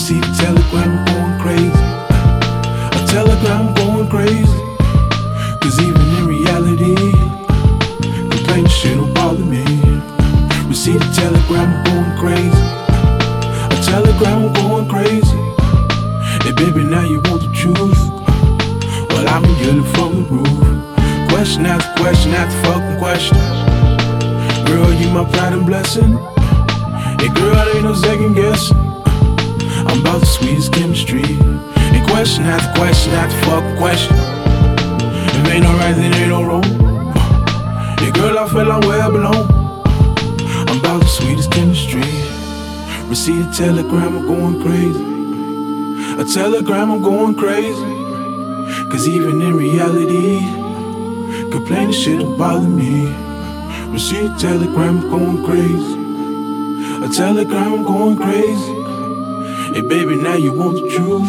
Receive a telegram, I'm going crazy. A telegram, I'm going crazy. Cause even in reality, complaining shit don't bother me. Receive a telegram, I'm going crazy. A telegram, I'm going crazy. Hey baby, now you want the truth. Well, I've been yelling from the roof. Question after question after fucking question. Girl, you my pride and blessing. Hey girl, ain't no second guessing. I'm about the sweetest chemistry. And question after question after fucking question. If ain't no right, then ain't no wrong. Hey girl, I feel like where I belong. I'm about the sweetest chemistry. Receive a telegram, I'm going crazy. A telegram, I'm going crazy. Cause even in reality, complaining shit don't bother me. Receive a telegram, I'm going crazy. A telegram, I'm going crazy. Hey baby, now you want the truth.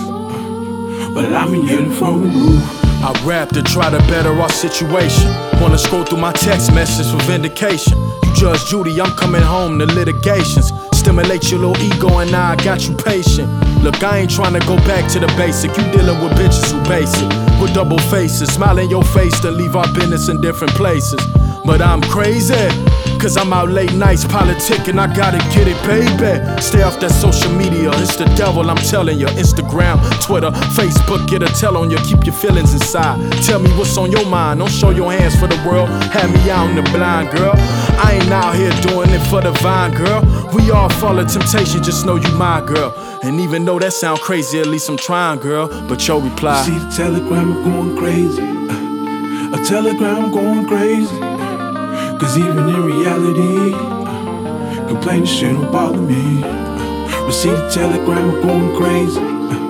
But I'm yelling from the roof. I rap to try to better our situation. Wanna scroll through my text message for vindication. You Judge Judy, I'm coming home to litigations. Stimulate your little ego and now I got you patient. Look, I ain't trying to go back to the basic. You dealing with bitches who basic, with double faces. Smile in your face to leave our business in different places. But I'm crazy, cause I'm out late nights politicking, I gotta get it, baby. Stay off that social media, it's the devil, I'm telling you. Instagram, Twitter, Facebook, get a tell on you, keep your feelings inside. Tell me what's on your mind, don't show your hands for the world. Have me out in the blind, girl. I ain't out here doing it for the vine, girl. We all fall of temptation, just know you my girl. And even though that sound crazy, at least I'm trying, girl. But your reply, see the telegram, I'm going crazy. A telegram, I'm going crazy. Cause even in reality, complaining shit don't bother me. Receive a telegram, I'm going crazy.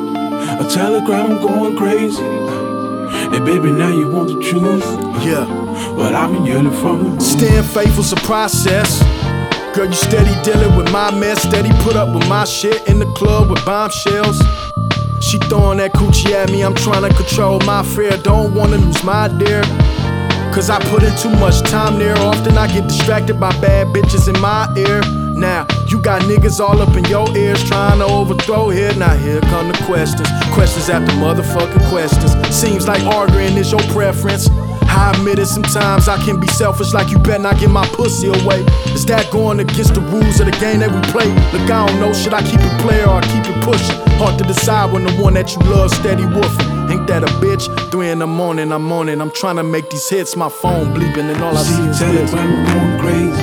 A telegram, I'm going crazy. Hey baby, now you want the truth. yeah. But I've been yelling from the roof. Staying faithful's a process. Girl, you steady dealing with my mess. Steady put up with my shit in the club with bombshells. She throwing that coochie at me, I'm trying to control my fear. Don't wanna lose my dear, cause I put in too much time there. Often I get distracted by bad bitches in my ear. Now, you got niggas all up in your ears trying to overthrow here. Now here come the questions. Questions after motherfucking questions. Seems like arguing is your preference. I admit it, sometimes I can be selfish, like you better not give my pussy away. Is that going against the rules of the game that we play? Look, I don't know, should I keep it player or keep it pushing? Hard to decide when the one that you love steady woofing. Ain't that a bitch? 3 in the morning, I'm on it. I'm trying to make these hits, my phone bleeping and all I see is hits. Telegram, I'm going crazy.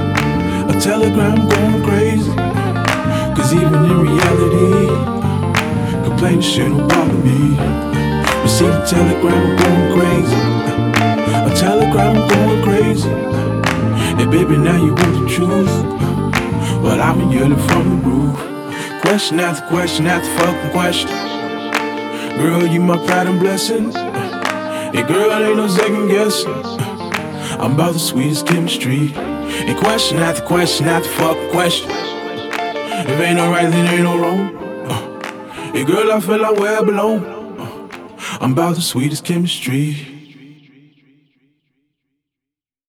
A telegram, I'm going crazy. Cause even in reality, complaining shit don't bother me. Receive a telegram, I'm going crazy. A telegram, I'm going crazy. Hey baby, now you want the truth. But I've been yelling from the roof. Question after question after fucking question. Girl, you my pride and blessing. Hey girl, ain't no second guessing. I'm about the sweetest chemistry. And question after question after fucking question. If ain't no right, then ain't no wrong. Hey girl, I feel like where I belong. I'm about the sweetest chemistry.